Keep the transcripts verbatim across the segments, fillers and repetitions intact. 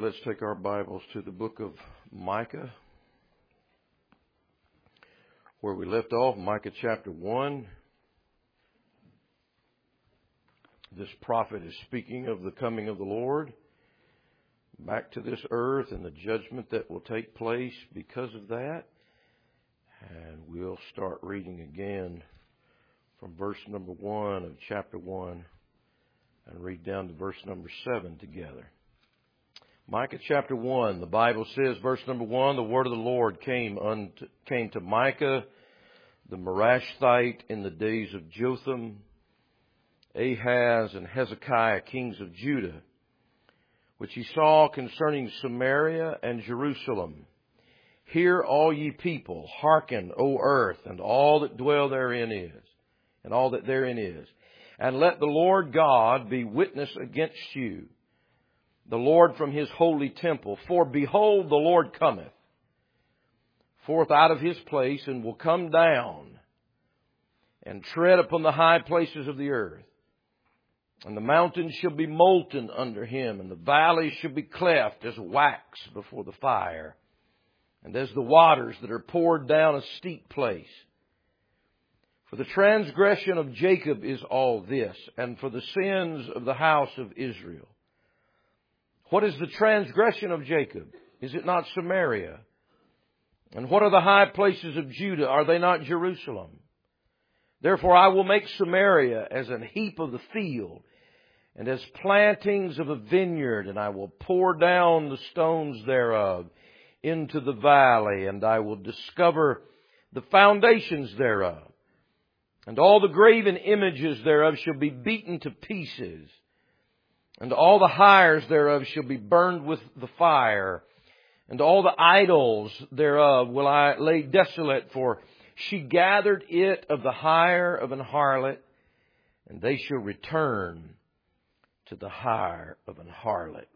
let's take our Bibles to the book of Micah, where we left off, Micah chapter one. This prophet is speaking of the coming of the Lord back to this earth and the judgment that will take place because of that. And we'll start reading again from verse number one of chapter one and read down to verse number seven together. Micah chapter one, the Bible says, verse number one, the word of the Lord came unto, came to Micah, the Morashthite, in the days of Jotham, Ahaz, and Hezekiah, kings of Judah, which he saw concerning Samaria and Jerusalem. Hear, all ye people, hearken, O earth, and all that dwell therein is, and all that therein is. And let the Lord God be witness against you, the Lord from his holy temple. For behold, the Lord cometh forth out of his place, and will come down and tread upon the high places of the earth. And the mountains shall be molten under him, and the valleys shall be cleft as wax before the fire, and as the waters that are poured down a steep place. For the transgression of Jacob is all this, and for the sins of the house of Israel. What is the transgression of Jacob? Is it not Samaria? And what are the high places of Judah? Are they not Jerusalem? Therefore I will make Samaria as an heap of the field, and as plantings of a vineyard, and I will pour down the stones thereof into the valley, and I will discover the foundations thereof. And all the graven images thereof shall be beaten to pieces, and all the hires thereof shall be burned with the fire, and all the idols thereof will I lay desolate, for she gathered it of the hire of an harlot, and they shall return to the hire of an harlot.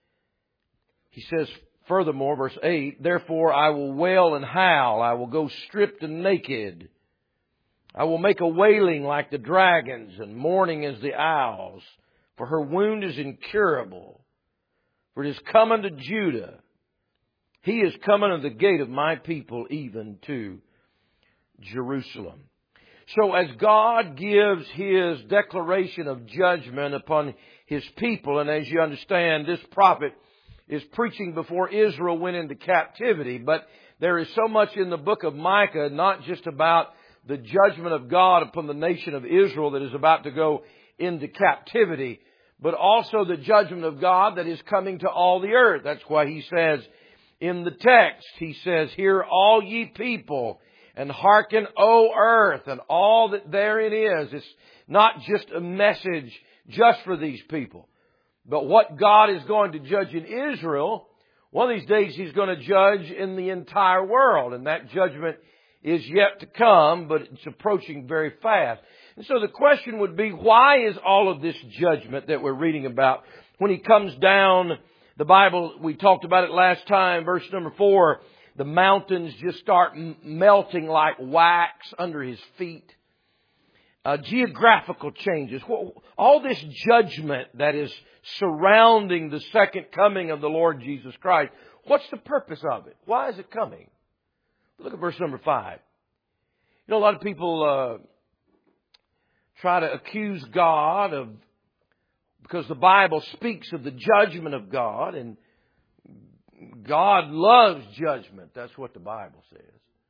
He says furthermore, verse eight, therefore I will wail and howl, I will go stripped and naked. I will make a wailing like the dragons, and mourning as the owls. For her wound is incurable. For it is come unto Judah. He is come unto the gate of my people, even to Jerusalem. So as God gives His declaration of judgment upon His people, and as you understand, this prophet is preaching before Israel went into captivity, but there is so much in the book of Micah, not just about the judgment of God upon the nation of Israel that is about to go into captivity, but also the judgment of God that is coming to all the earth. That's why he says in the text, he says, hear all ye people, and hearken, O earth, and all that therein is. It's not just a message just for these people, but what God is going to judge in Israel, one of these days He's going to judge in the entire world, and that judgment is yet to come, but it's approaching very fast. And so the question would be, why is all of this judgment that we're reading about, when He comes down, the Bible, we talked about it last time, verse number four, the mountains just start melting like wax under His feet. Uh, geographical changes. All this judgment that is surrounding the second coming of the Lord Jesus Christ. What's the purpose of it? Why is it coming? Look at verse number five. You know, a lot of people uh, try to accuse God of, because the Bible speaks of the judgment of God, and God loves judgment. That's what the Bible says.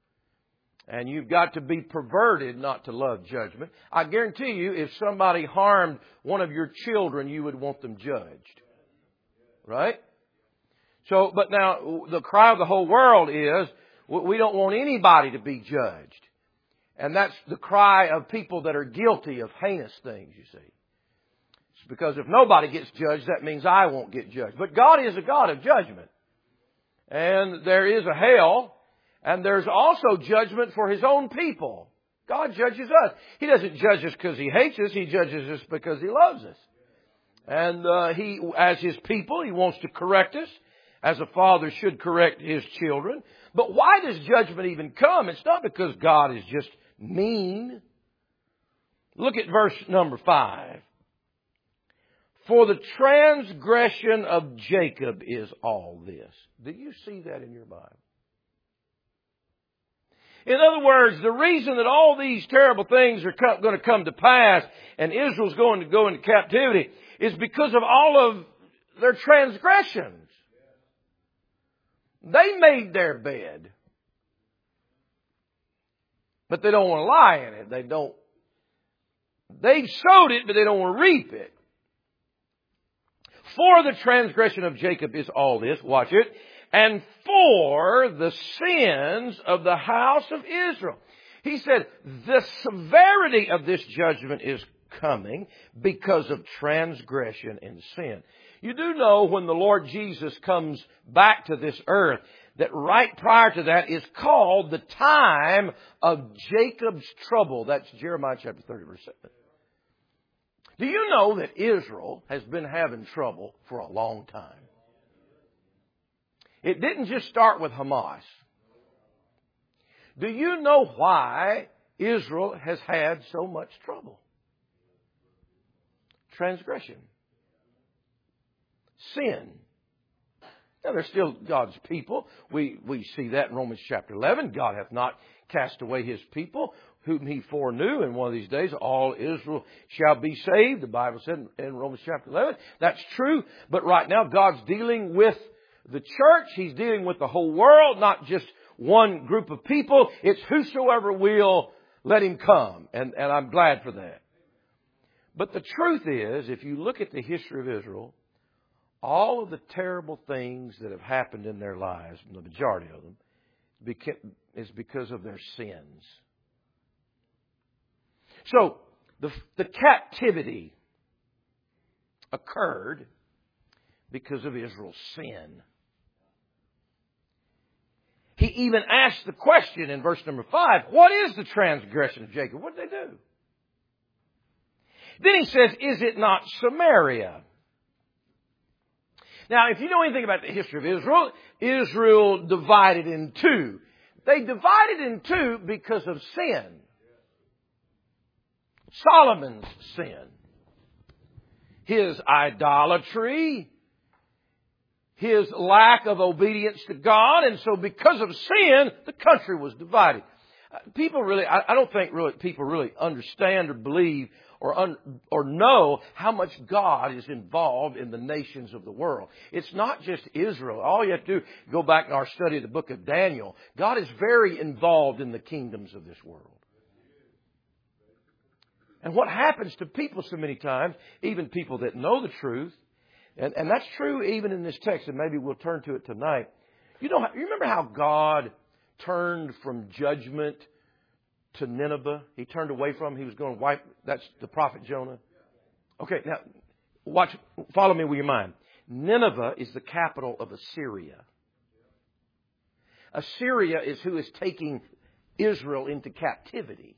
And you've got to be perverted not to love judgment. I guarantee you, if somebody harmed one of your children, you would want them judged. Right? So, but now, the cry of the whole world is, we don't want anybody to be judged. And that's the cry of people that are guilty of heinous things, you see. It's because if nobody gets judged, that means I won't get judged. But God is a God of judgment. And there is a hell. And there's also judgment for His own people. God judges us. He doesn't judge us because He hates us. He judges us because He loves us. And uh, He, as His people, He wants to correct us, as a father should correct his children. But why does judgment even come? It's not because God is just mean. Look at verse number five. For the transgression of Jacob is all this. Do you see that in your Bible? In other words, the reason that all these terrible things are co- going to come to pass and Israel's going to go into captivity is because of all of their transgressions. They made their bed, but they don't want to lie in it. They don't. They sowed it, but they don't want to reap it. For the transgression of Jacob is all this, watch it, and for the sins of the house of Israel. He said, the severity of this judgment is coming because of transgression and sin. You do know when the Lord Jesus comes back to this earth, that right prior to that is called the time of Jacob's trouble. That's Jeremiah chapter thirty, verse seven. Do you know that Israel has been having trouble for a long time? It didn't just start with Hamas. Do you know why Israel has had so much trouble? Transgression. Sin. Now, they're still God's people. We, we see that in Romans chapter eleven. God hath not cast away His people, whom He foreknew. And one of these days, all Israel shall be saved. The Bible said in Romans chapter eleven. That's true. But right now, God's dealing with the church. He's dealing with the whole world, not just one group of people. It's whosoever will, let him come. And, and I'm glad for that. But the truth is, if you look at the history of Israel, all of the terrible things that have happened in their lives, the majority of them, is because of their sins. So, the, the captivity occurred because of Israel's sin. He even asked the question in verse number five, what is the transgression of Jacob? What did they do? Then he says, is it not Samaria? Now, if you know anything about the history of Israel, Israel divided in two. They divided in two because of sin. Solomon's sin. His idolatry. His lack of obedience to God. And so because of sin, the country was divided. People really, I don't think really people really understand or believe or un, or know how much God is involved in the nations of the world. It's not just Israel. All you have to do, go back in our study of the book of Daniel. God is very involved in the kingdoms of this world. And what happens to people so many times, even people that know the truth, and, and that's true even in this text, and maybe we'll turn to it tonight. You know, you remember how God turned from judgment to Nineveh? He turned away from him. He was going to wipe. That's the prophet Jonah. Okay, now watch. Follow me with your mind. Nineveh is the capital of Assyria. Assyria is who is taking Israel into captivity.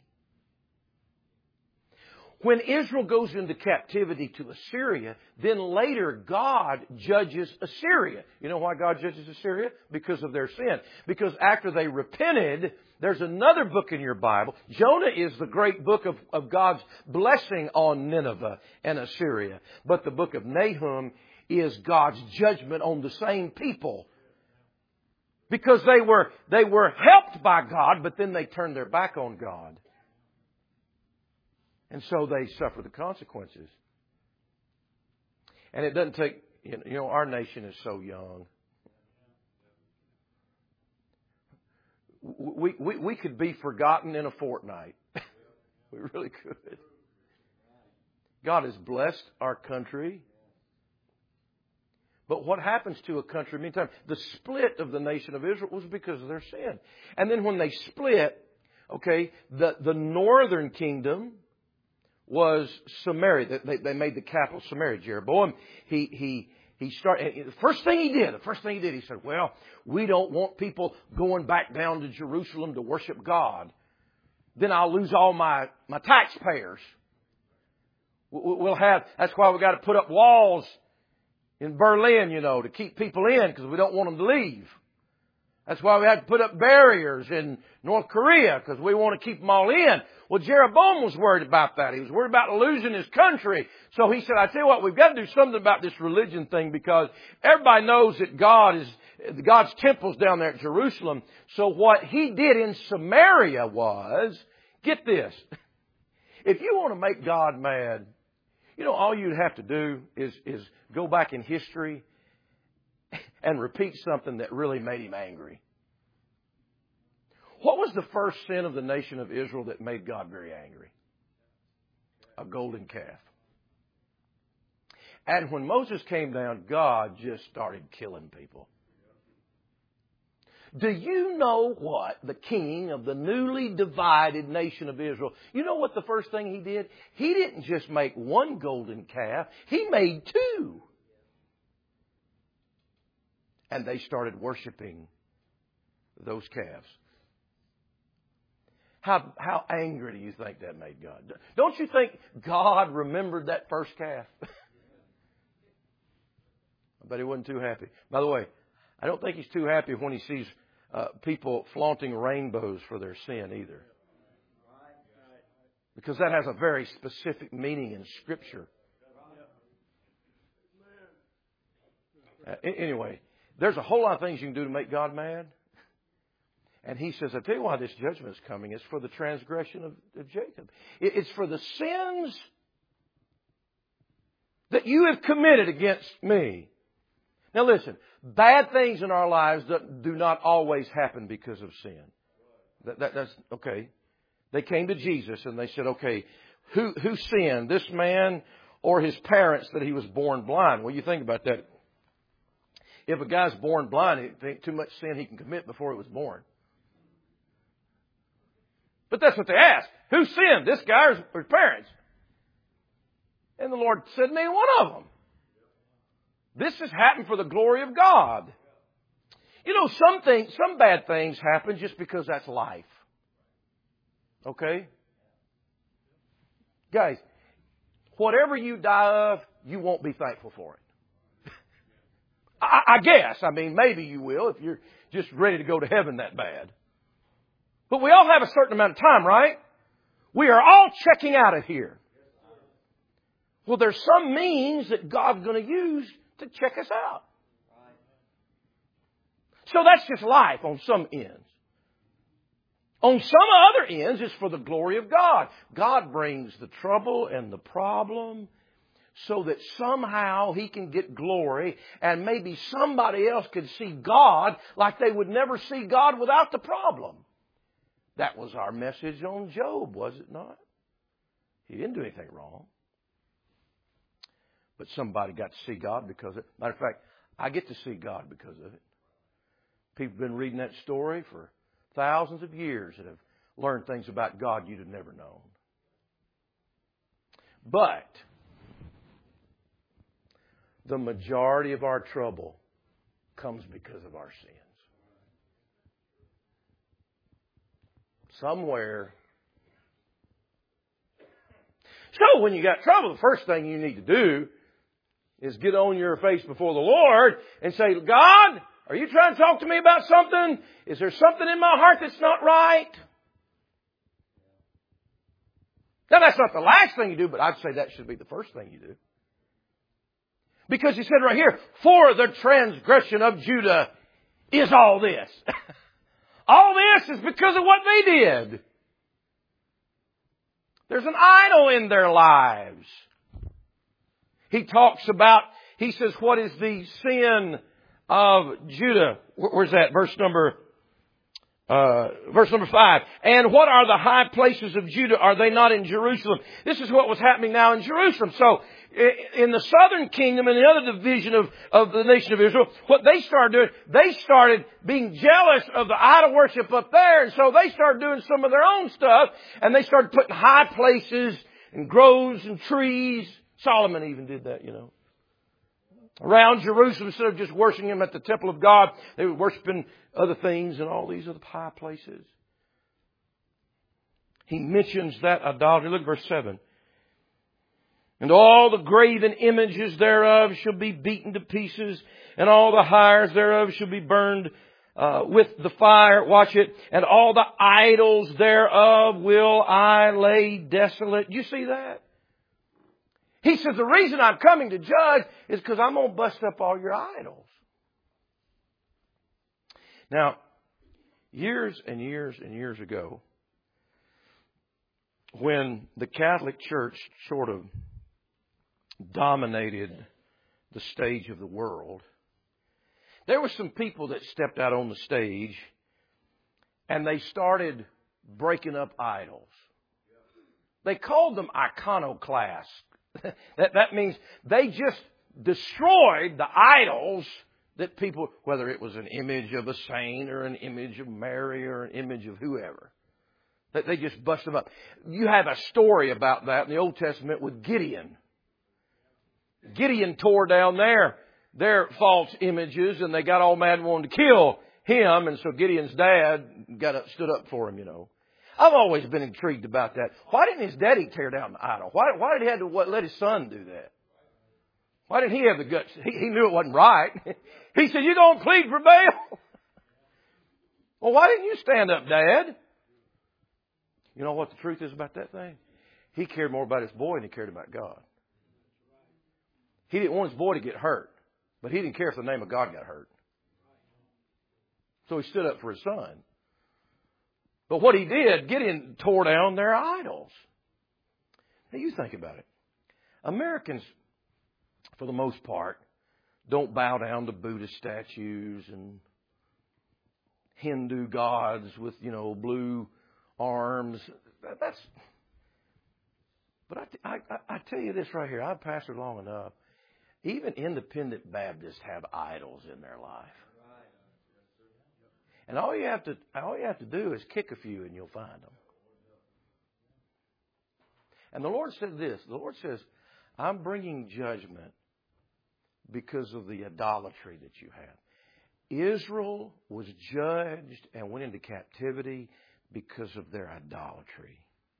When Israel goes into captivity to Assyria, then later God judges Assyria. You know why God judges Assyria? Because of their sin. Because after they repented, there's another book in your Bible. Jonah is the great book of, of God's blessing on Nineveh and Assyria. But the book of Nahum is God's judgment on the same people. Because they were, they were helped by God, but then they turned their back on God. And so they suffer the consequences. And it doesn't take, you know, our nation is so young. We, we, we could be forgotten in a fortnight. We really could. God has blessed our country. But what happens to a country, meantime, the split of the nation of Israel was because of their sin. And then when they split, okay, the, the northern kingdom was Samaria. They, they made the capital Samaria. Jeroboam, he, he, he started, the first thing he did, the first thing he did, he said, well, we don't want people going back down to Jerusalem to worship God. Then I'll lose all my, my taxpayers. We'll have, that's why we got to put up walls in Berlin, you know, to keep people in because we don't want them to leave. That's why we had to put up barriers in North Korea, because we want to keep them all in. Well, Jeroboam was worried about that. He was worried about losing his country. So he said, I tell you what, we've got to do something about this religion thing, because everybody knows that God is, God's temple's down there at Jerusalem. So what he did in Samaria was, get this, if you want to make God mad, you know, all you'd have to do is, is go back in history and repeat something that really made him angry. What was the first sin of the nation of Israel that made God very angry? A golden calf. And when Moses came down, God just started killing people. Do you know what the king of the newly divided nation of Israel, you know what the first thing he did? He didn't just make one golden calf. He made two. And they started worshiping those calves. How, how angry do you think that made God? Don't you think God remembered that first calf? I bet he wasn't too happy. By the way, I don't think he's too happy when he sees uh, people flaunting rainbows for their sin either. Because that has a very specific meaning in Scripture. Uh, anyway, there's a whole lot of things you can do to make God mad. And he says, I tell you why this judgment is coming. It's for the transgression of, of Jacob. It, it's for the sins that you have committed against me. Now listen, bad things in our lives do not always happen because of sin. That, that, that's okay. They came to Jesus and they said, okay, who, who sinned, this man or his parents, that he was born blind? Well, you think about that. If a guy's born blind, he think too much sin he can commit before he was born. But that's what they asked. Who sinned? This guy or his parents? And the Lord said, neither one of them. This has happened for the glory of God. You know, some things, some bad things happen just because that's life. Okay? Guys, whatever you die of, you won't be thankful for it. I, I guess. I mean, maybe you will if you're just ready to go to heaven that bad. But we all have a certain amount of time, right? We are all checking out of here. Well, there's some means that God's going to use to check us out. So that's just life on some ends. On some other ends, it's for the glory of God. God brings the trouble and the problem so that somehow He can get glory, and maybe somebody else could see God like they would never see God without the problem. That was our message on Job, was it not? He didn't do anything wrong. But somebody got to see God because of it. Matter of fact, I get to see God because of it. People have been reading that story for thousands of years and have learned things about God you'd have never known. But the majority of our trouble comes because of our sins. Somewhere. So when you got trouble, the first thing you need to do is get on your face before the Lord and say, God, are you trying to talk to me about something? Is there something in my heart that's not right? Now, that's not the last thing you do, but I'd say that should be the first thing you do. Because He said right here, for the transgression of Judah is all this. All this is because of what they did. There's an idol in their lives. He talks about, he says, what is the sin of Judah? Where's that? Verse number, uh, verse number five. And what are the high places of Judah? Are they not in Jerusalem? This is what was happening now in Jerusalem. So, in the southern kingdom and the other division of, of the nation of Israel, what they started doing, they started being jealous of the idol worship up there. And so they started doing some of their own stuff. And they started putting high places and groves and trees. Solomon even did that, you know. Around Jerusalem, instead of just worshiping Him at the temple of God, they were worshiping other things and all these other high places. He mentions that idolatry. Look at verse seven. And all the graven images thereof shall be beaten to pieces, and all the hires thereof shall be burned uh, with the fire, watch it, and all the idols thereof will I lay desolate. You see that? He says, the reason I'm coming to judge is because I'm going to bust up all your idols. Now, years and years and years ago, when the Catholic Church sort of dominated the stage of the world, there were some people that stepped out on the stage and they started breaking up idols. They called them iconoclasts. that, that means they just destroyed the idols that people, whether it was an image of a saint or an image of Mary or an image of whoever, that they just bust them up. You have a story about that in the Old Testament with Gideon. Gideon tore down their, their false images and they got all mad and wanted to kill him. And so Gideon's dad got up, stood up for him, you know. I've always been intrigued about that. Why didn't his daddy tear down the idol? Why, why did he have to what, let his son do that? Why didn't he have the guts? He, he knew it wasn't right. He said, you going to plead for Baal? Well, why didn't you stand up, Dad? You know what the truth is about that thing? He cared more about his boy than he cared about God. He didn't want his boy to get hurt, but he didn't care if the name of God got hurt. So he stood up for his son. But what he did, Gideon tore down their idols. Now you think about it. Americans, for the most part, don't bow down to Buddhist statues and Hindu gods with, you know, blue arms. That's. But I, I, I tell you this right here. I've pastored long enough. Even independent Baptists have idols in their life. And all you have to all you have to do is kick a few and you'll find them. And the Lord said this. The Lord says, I'm bringing judgment because of the idolatry that you have. Israel was judged and went into captivity because of their idolatry.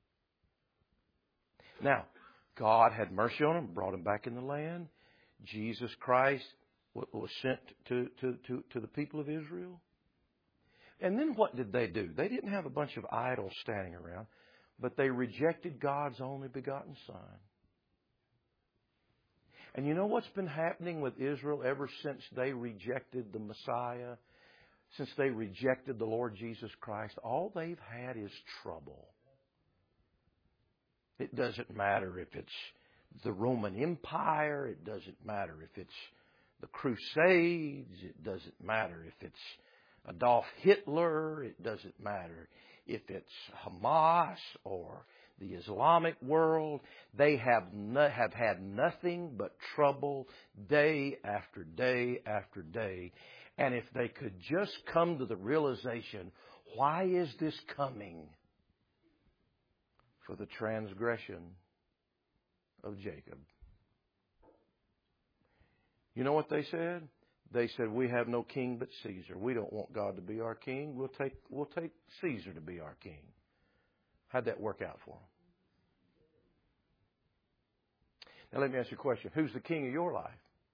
Now, God had mercy on them, brought them back in the land. Jesus Christ was sent to, to, to, to the people of Israel. And then what did they do? They didn't have a bunch of idols standing around, but they rejected God's only begotten Son. And you know what's been happening with Israel ever since they rejected the Messiah? Since they rejected the Lord Jesus Christ? All they've had is trouble. It doesn't matter if it's the Roman Empire. It doesn't matter if it's the Crusades. It doesn't matter if it's Adolf Hitler. It doesn't matter if it's Hamas or the Islamic world. They have no, have had nothing but trouble day after day after day. And if they could just come to the realization, why is this coming? For the transgression of Jacob. You know what they said? They said, we have no king but Caesar. We don't want God to be our king. We'll take, we'll take Caesar to be our king. How'd that work out for them? Now let me ask you a question. Who's the king of your life?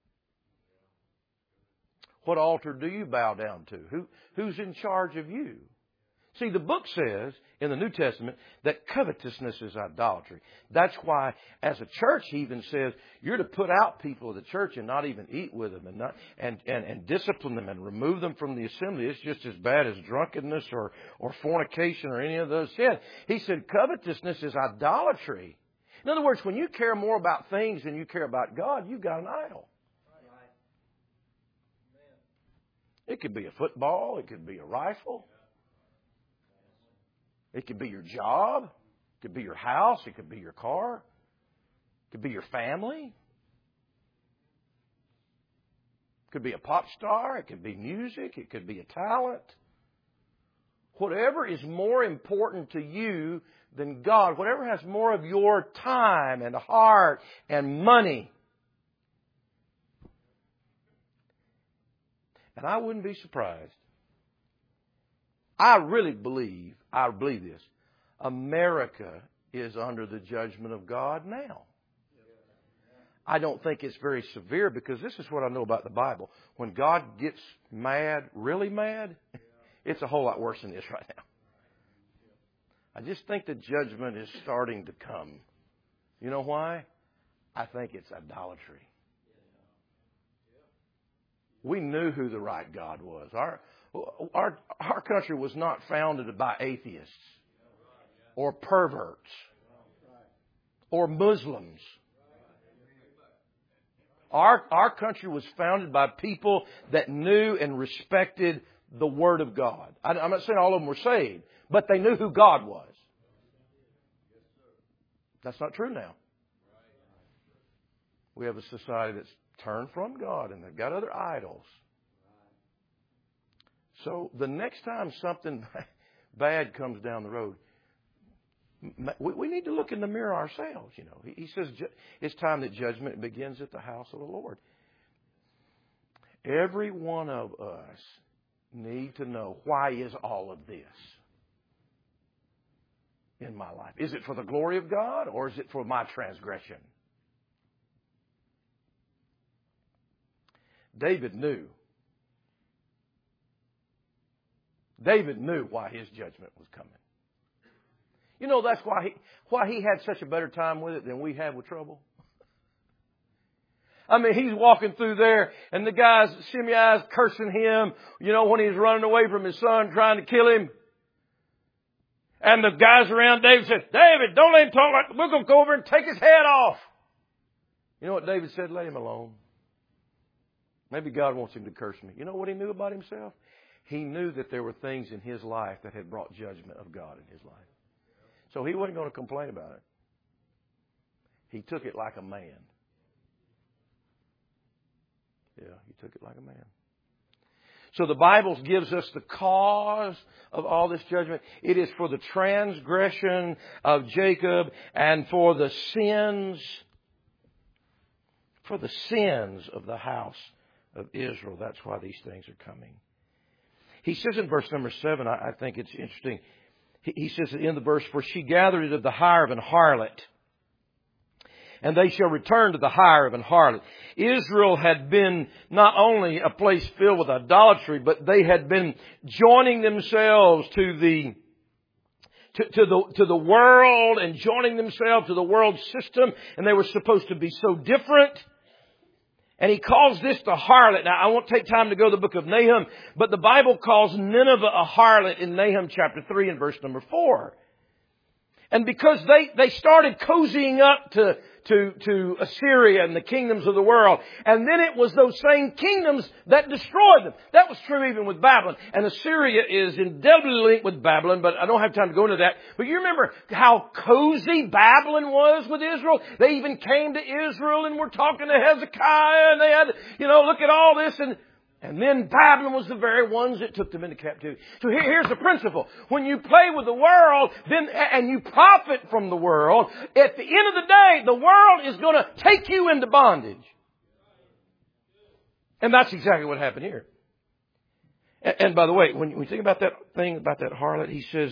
What altar do you bow down to? Who, who's in charge of you? See, the book says in the New Testament that covetousness is idolatry. That's why, as a church, he even says you're to put out people of the church and not even eat with them and not and, and, and discipline them and remove them from the assembly. It's just as bad as drunkenness or, or fornication or any of those sins. He said covetousness is idolatry. In other words, when you care more about things than you care about God, you've got an idol. It could be a football. It could be a rifle. It could be your job. It could be your house. It could be your car. It could be your family. It could be a pop star. It could be music. It could be a talent. Whatever is more important to you than God, whatever has more of your time and heart and money. And I wouldn't be surprised. I really believe, I believe this, America is under the judgment of God now. I don't think it's very severe, because this is what I know about the Bible. When God gets mad, really mad, it's a whole lot worse than this right now. I just think the judgment is starting to come. You know why? I think it's idolatry. We knew who the right God was. Our, our, our country was not founded by atheists or perverts or Muslims. Our, our country was founded by people that knew and respected the Word of God. I, I'm not saying all of them were saved, but they knew who God was. That's not true now. We have a society that's turned from God and they've got other idols. So the next time something bad comes down the road, we need to look in the mirror ourselves. You know, he says it's time that judgment begins at the house of the Lord. Every one of us need to know, why is all of this in my life? Is it for the glory of God, or is it for my transgression? David knew. David knew why his judgment was coming. You know, that's why he, why he had such a better time with it than we have with trouble. I mean, he's walking through there and the guys, Shimei's cursing him, you know, when he's running away from his son, trying to kill him. And the guys around David said, David, don't let him talk like, we're going to go over and take his head off. You know what David said? Let him alone. Maybe God wants him to curse me. You know what he knew about himself? He knew that there were things in his life that had brought judgment of God in his life. So he wasn't going to complain about it. He took it like a man. Yeah, he took it like a man. So the Bible gives us the cause of all this judgment. It is for the transgression of Jacob and for the sins, for the sins of the house of Israel. That's why these things are coming. He says in verse number seven, I think it's interesting. He says at the end of the verse, for she gathered it of the hire of an harlot, and they shall return to the hire of an harlot. Israel had been not only a place filled with idolatry, but they had been joining themselves to the to, to the to the world and joining themselves to the world system, and they were supposed to be so different. And he calls this the harlot. Now, I won't take time to go to the book of Nahum, but the Bible calls Nineveh a harlot in Nahum chapter three and verse number four. And because they, they started cozying up to, to, to Assyria and the kingdoms of the world. And then it was those same kingdoms that destroyed them. That was true even with Babylon. And Assyria is indelibly linked with Babylon, but I don't have time to go into that. But you remember how cozy Babylon was with Israel? They even came to Israel and were talking to Hezekiah, and they had, you know, look at all this. And And then Babylon was the very ones that took them into captivity. So here, here's the principle. When you play with the world, then, and you profit from the world, at the end of the day, the world is going to take you into bondage. And that's exactly what happened here. And, and by the way, when we think about that thing, about that harlot, he says,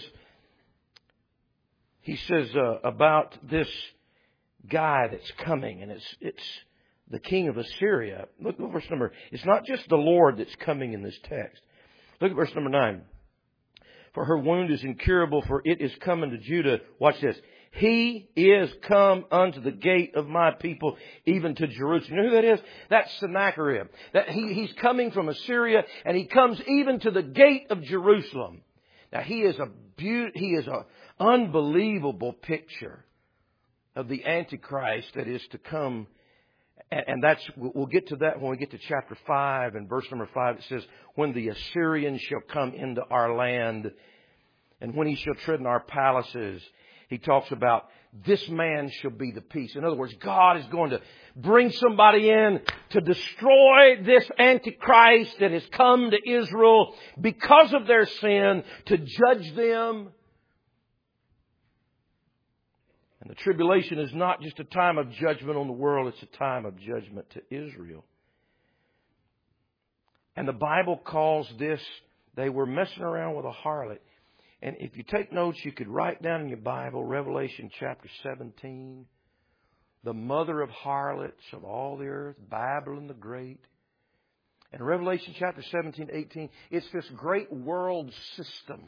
he says uh, about this guy that's coming, and it's, it's, the king of Assyria. Look at verse number. It's not just the Lord that's coming in this text. Look at verse number nine. For her wound is incurable, for it is coming to Judah. Watch this. He is come unto the gate of my people, even to Jerusalem. You know who that is? That's Sennacherib. That he, he's coming from Assyria, and he comes even to the gate of Jerusalem. Now he is a beaut, he is a unbelievable picture of the Antichrist that is to come. And that's, we'll get to that when we get to chapter five and verse number five. It says, when the Assyrians shall come into our land and when he shall tread in our palaces, he talks about this man shall be the peace. In other words, God is going to bring somebody in to destroy this Antichrist that has come to Israel because of their sin, to judge them. And the tribulation is not just a time of judgment on the world, it's a time of judgment to Israel. And the Bible calls this, they were messing around with a harlot. And if you take notes, you could write down in your Bible, Revelation chapter seventeen. the mother of harlots of all the earth, Babylon the Great. In Revelation chapter seventeen, eighteen, it's this great world system.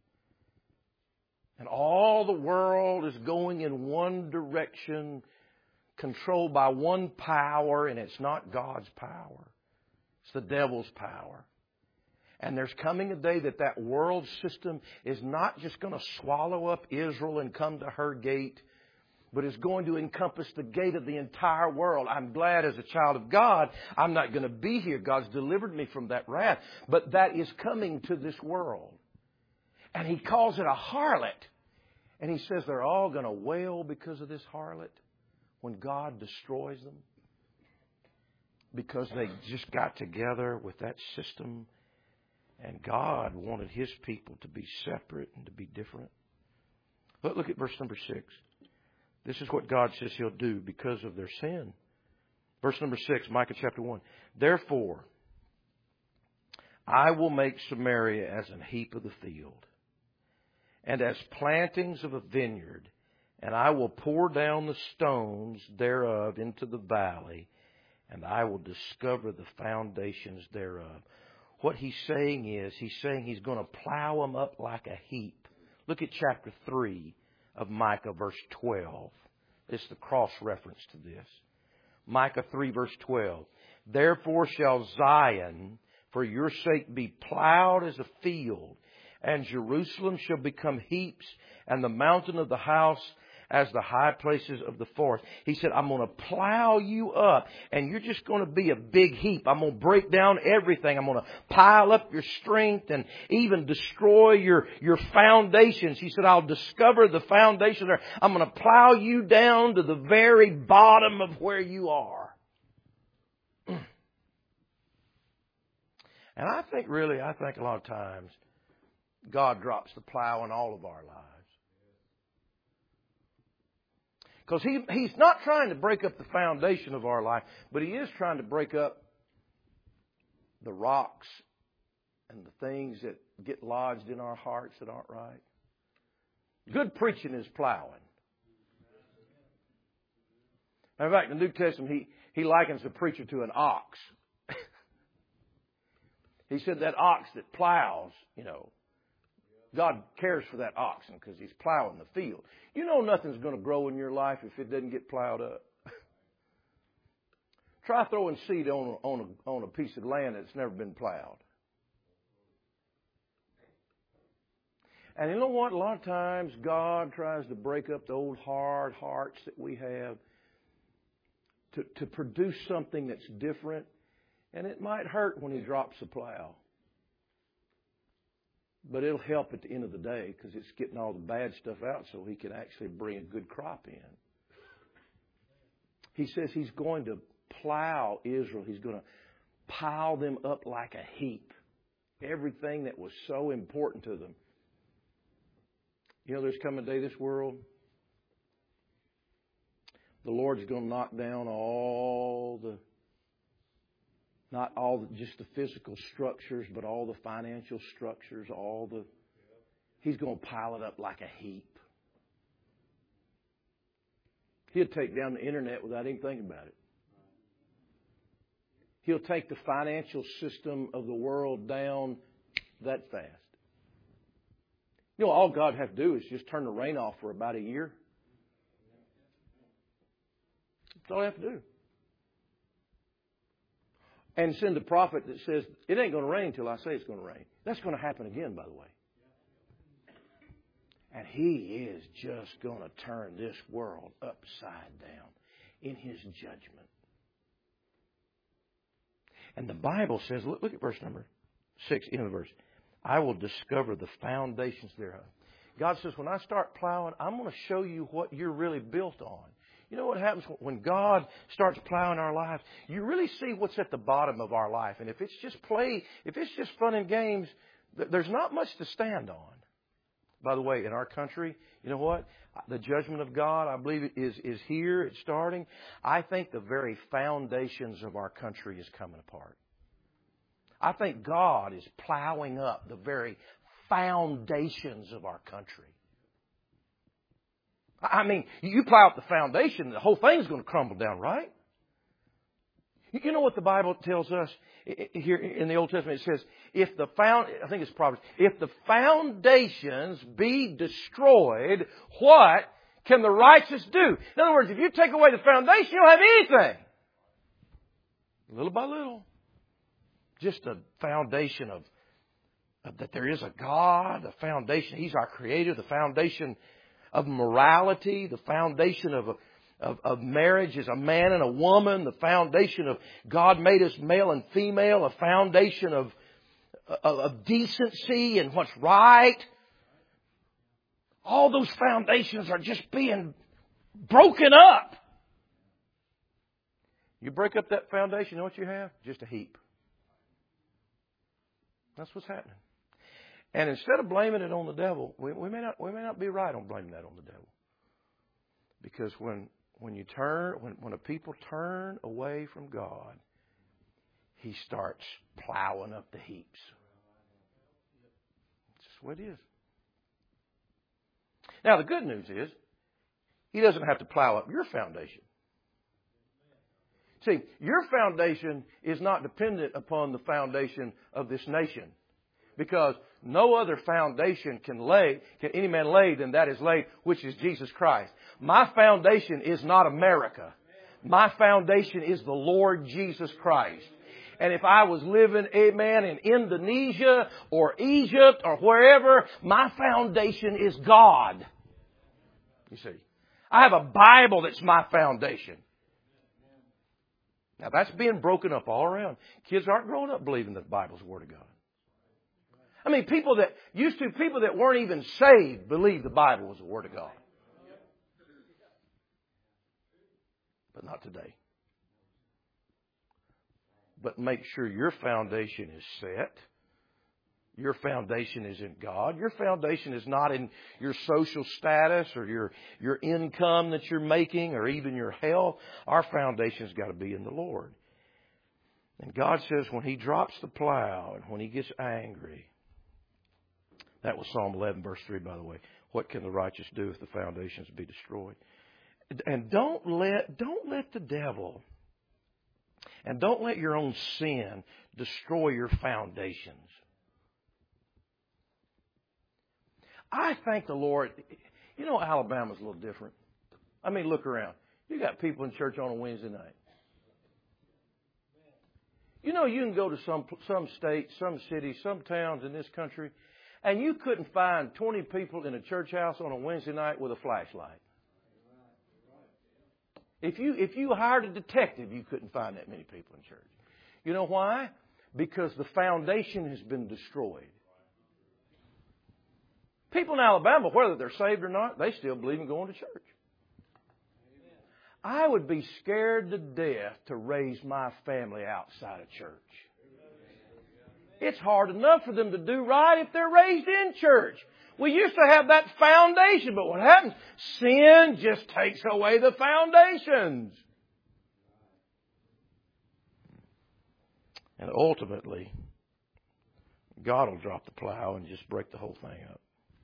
And all the world is going in one direction, controlled by one power, and it's not God's power. It's the devil's power. And there's coming a day that that world system is not just going to swallow up Israel and come to her gate, but is going to encompass the gate of the entire world. I'm glad as a child of God, I'm not going to be here. God's delivered me from that wrath. But that is coming to this world. And He calls it a harlot. And He says they're all going to wail because of this harlot when God destroys them. Because they just got together with that system. And God wanted His people to be separate and to be different. But look at verse number six. This is what God says He'll do because of their sin. Verse number six, Micah chapter one. Therefore, I will make Samaria as an heap of the field, and as plantings of a vineyard, and I will pour down the stones thereof into the valley, and I will discover the foundations thereof. What He's saying is, He's saying He's going to plow them up like a heap. Look at chapter three of Micah, verse twelve. It's the cross-reference to this. Micah three, verse twelve. Therefore shall Zion for your sake be plowed as a field, and Jerusalem shall become heaps, and the mountain of the house as the high places of the forest. He said, I'm going to plow you up, and you're just going to be a big heap. I'm going to break down everything. I'm going to pile up your strength and even destroy your, your foundations. He said, I'll discover the foundation there. I'm going to plow you down to the very bottom of where you are. And I think really, I think a lot of times God drops the plow in all of our lives. Because he, He's not trying to break up the foundation of our life, but He is trying to break up the rocks and the things that get lodged in our hearts that aren't right. Good preaching is plowing. In fact, in the New Testament, he, he likens the preacher to an ox. He said that ox that plows, you know, God cares for that oxen because He's plowing the field. You know nothing's going to grow in your life if it doesn't get plowed up. Try throwing seed on, on, a, on a piece of land that's never been plowed. And you know what? A lot of times God tries to break up the old hard hearts that we have to, to produce something that's different. And it might hurt when He drops the plow. But it'll help at the end of the day because it's getting all the bad stuff out so He can actually bring a good crop in. He says He's going to plow Israel. He's going to pile them up like a heap. Everything that was so important to them. You know, there's coming a day this world, the Lord's going to knock down all the Not all the, just the physical structures, but all the financial structures, all the... He's going to pile it up like a heap. He'll take down the internet without even thinking about it. He'll take the financial system of the world down that fast. You know, all God has to do is just turn the rain off for about a year. That's all He has to do. And send a prophet that says, it ain't going to rain until I say it's going to rain. That's going to happen again, by the way. And He is just going to turn this world upside down in His judgment. And the Bible says, look, look at verse number six, in the verse. I will discover the foundations thereof. God says, when I start plowing, I'm going to show you what you're really built on. You know what happens when God starts plowing our lives? You really see what's at the bottom of our life. And if it's just play, if it's just fun and games, there's not much to stand on. By the way, in our country, you know what? The judgment of God, I believe, is, is here. It's starting. I think the very foundations of our country is coming apart. I think God is plowing up the very foundations of our country. I mean, you plow up the foundation, the whole thing's going to crumble down, right? You know what the Bible tells us here in the Old Testament? It says, if the found, I think it's Proverbs, if the foundations be destroyed, what can the righteous do? In other words, if you take away the foundation, you don't have anything. Little by little. Just a foundation of, of that there is a God, the foundation, He's our Creator, the foundation of morality, the foundation of a Of, of marriage is a man and a woman, the foundation of God made us male and female, a foundation of, of, of decency and what's right. All those foundations are just being broken up. You break up that foundation, you know what you have? Just a heap. That's what's happening. And instead of blaming it on the devil, we, we may not we may not be right on blaming that on the devil. Because when When you turn, when, when a people turn away from God, He starts plowing up the heaps. That's just what it is. Now, the good news is, He doesn't have to plow up your foundation. See, your foundation is not dependent upon the foundation of this nation. Because no other foundation can lay, can any man lay than that is laid, which is Jesus Christ. My foundation is not America. My foundation is the Lord Jesus Christ. And if I was living, amen, in Indonesia or Egypt or wherever, my foundation is God. You see, I have a Bible that's my foundation. Now that's being broken up all around. Kids aren't growing up believing that the Bible's the Word of God. I mean, people that used to, people that weren't even saved believed the Bible was the Word of God. But not today. But make sure your foundation is set. Your foundation is in God. Your foundation is not in your social status or your, your income that you're making or even your health. Our foundation's got to be in the Lord. And God says when He drops the plow and when He gets angry, that was Psalm eleven, verse three, by the way. What can the righteous do if the foundations be destroyed? And don't let, don't let the devil and don't let your own sin destroy your foundations. I thank the Lord. You know, Alabama's a little different. I mean, look around. You got people in church on a Wednesday night. You know, you can go to some some states, some cities, some towns in this country, and you couldn't find twenty people in a church house on a Wednesday night with a flashlight. If you if you hired a detective, you couldn't find that many people in church. You know why? Because the foundation has been destroyed. People in Alabama, whether they're saved or not, they still believe in going to church. I would be scared to death to raise my family outside of church. It's hard enough for them to do right if they're raised in church. We used to have that foundation, but what happens? Sin just takes away the foundations. And ultimately, God will drop the plow and just break the whole thing up.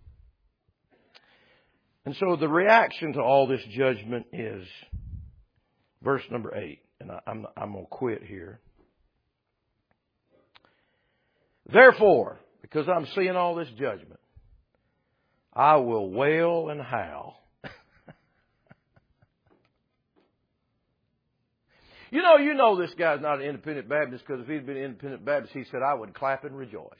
And so the reaction to all this judgment is verse number eight. And I, I'm, I'm going to quit here. Therefore, because I'm seeing all this judgment, I will wail and howl. You know, you know this guy's not an independent Baptist because if he'd been an independent Baptist, he said, I would clap and rejoice.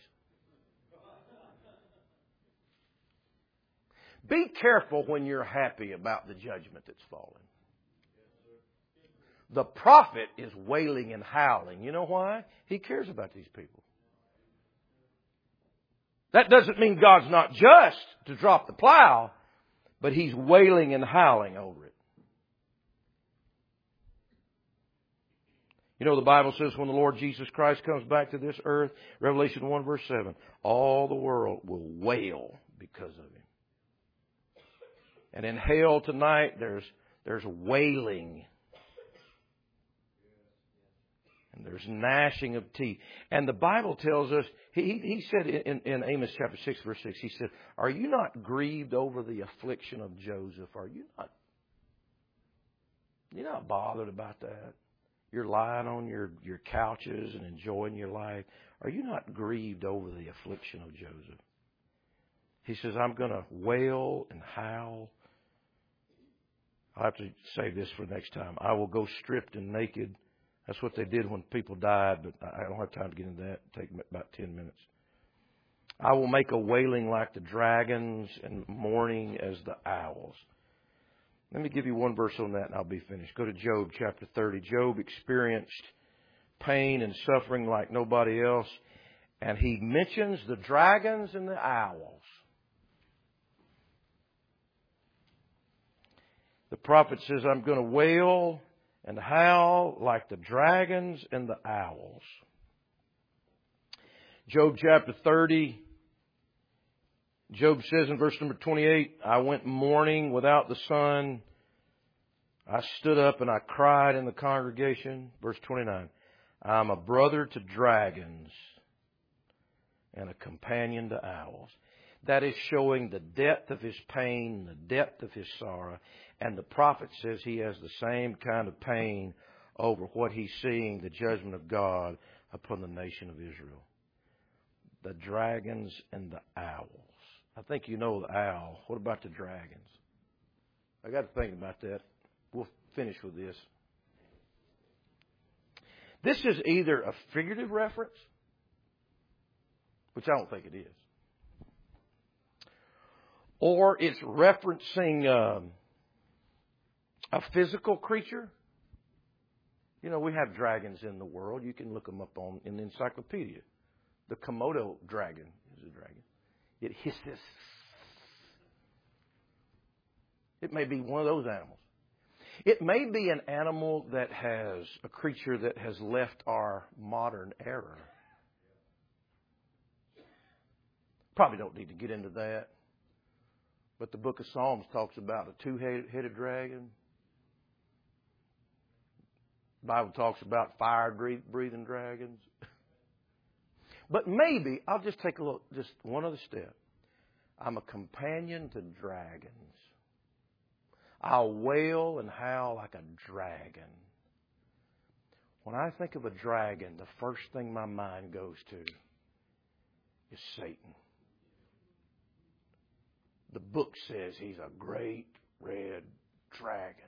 Be careful when you're happy about the judgment that's fallen. The prophet is wailing and howling. You know why? He cares about these people. That doesn't mean God's not just to drop the plow, but He's wailing and howling over it. You know, the Bible says when the Lord Jesus Christ comes back to this earth, Revelation one verse seven, all the world will wail because of Him. And in hell tonight, there's, there's wailing. And there's gnashing of teeth. And the Bible tells us, he, he said in, in Amos chapter six, verse six, he said, are you not grieved over the affliction of Joseph? Are you not, you're not bothered about that? You're lying on your, your couches and enjoying your life. Are you not grieved over the affliction of Joseph? He says, I'm going to wail and howl. I'll have to say this for next time. I will go stripped and naked. That's what they did when people died, but I don't have time to get into that. It'll take about ten minutes. I will make a wailing like the dragons and mourning as the owls. Let me give you one verse on that and I'll be finished. Go to Job chapter thirty. Job experienced pain and suffering like nobody else. And he mentions the dragons and the owls. The prophet says, I'm going to wail and howl like the dragons and the owls. Job chapter thirty. Job says in verse number twenty-eight, I went mourning without the sun. I stood up and I cried in the congregation. Verse twenty-nine, I'm a brother to dragons and a companion to owls. That is showing the depth of his pain, the depth of his sorrow. And the prophet says he has the same kind of pain over what he's seeing, the judgment of God upon the nation of Israel. The dragons and the owls. I think you know the owl. What about the dragons? I got to think about that. We'll finish with this. This is either a figurative reference, which I don't think it is, or it's referencing um, a physical creature. You know, we have dragons in the world. You can look them up on in the encyclopedia. The Komodo dragon is a dragon. It hisses. It may be one of those animals. It may be an animal that has, a creature that has left our modern era. Probably don't need to get into that. But the book of Psalms talks about a two-headed dragon. The Bible talks about fire-breathing dragons. But maybe, I'll just take a look, just one other step. I'm a companion to dragons. I'll wail and howl like a dragon. When I think of a dragon, the first thing my mind goes to is Satan. The book says he's a great red dragon.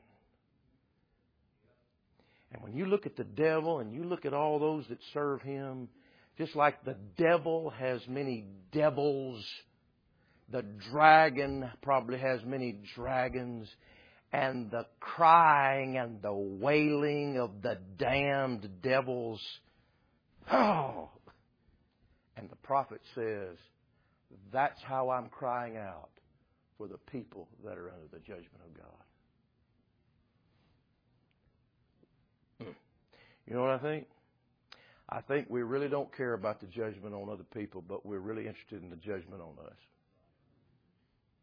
And when you look at the devil and you look at all those that serve him, just like the devil has many devils, the dragon probably has many dragons, and the crying and the wailing of the damned devils. Oh! And the prophet says, that's how I'm crying out for the people that are under the judgment of God. You know what I think? I think we really don't care about the judgment on other people, but we're really interested in the judgment on us.